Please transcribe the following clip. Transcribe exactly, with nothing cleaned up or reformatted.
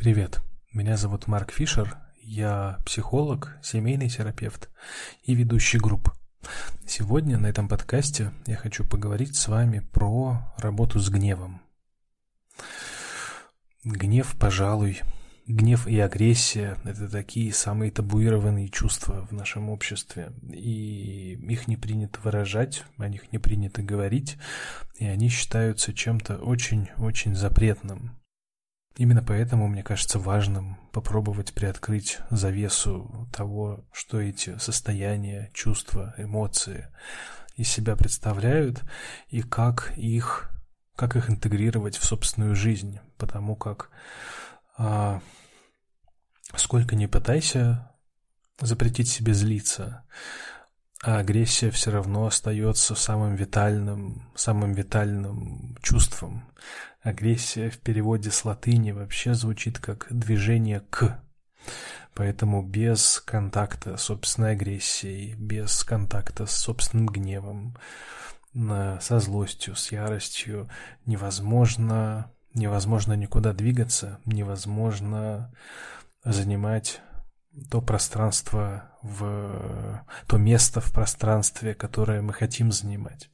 Привет, меня зовут Марк Фишер, я психолог, семейный терапевт и ведущий групп. Сегодня на этом подкасте я хочу поговорить с вами про работу с гневом. Гнев, пожалуй, гнев и агрессия – это такие самые табуированные чувства в нашем обществе, и их не принято выражать, о них не принято говорить, и они считаются чем-то очень-очень запретным. Именно поэтому мне кажется важным попробовать приоткрыть завесу того, что эти состояния, чувства, эмоции из себя представляют и как их, как их интегрировать в собственную жизнь, потому как а, сколько ни пытайся запретить себе злиться, а агрессия все равно остается самым витальным, самым витальным чувством. Агрессия в переводе с латыни вообще звучит как движение к. Поэтому без контакта с собственной агрессией, без контакта с собственным гневом, со злостью, с яростью невозможно, невозможно никуда двигаться, невозможно занимать то пространство, в то место в пространстве, которое мы хотим занимать.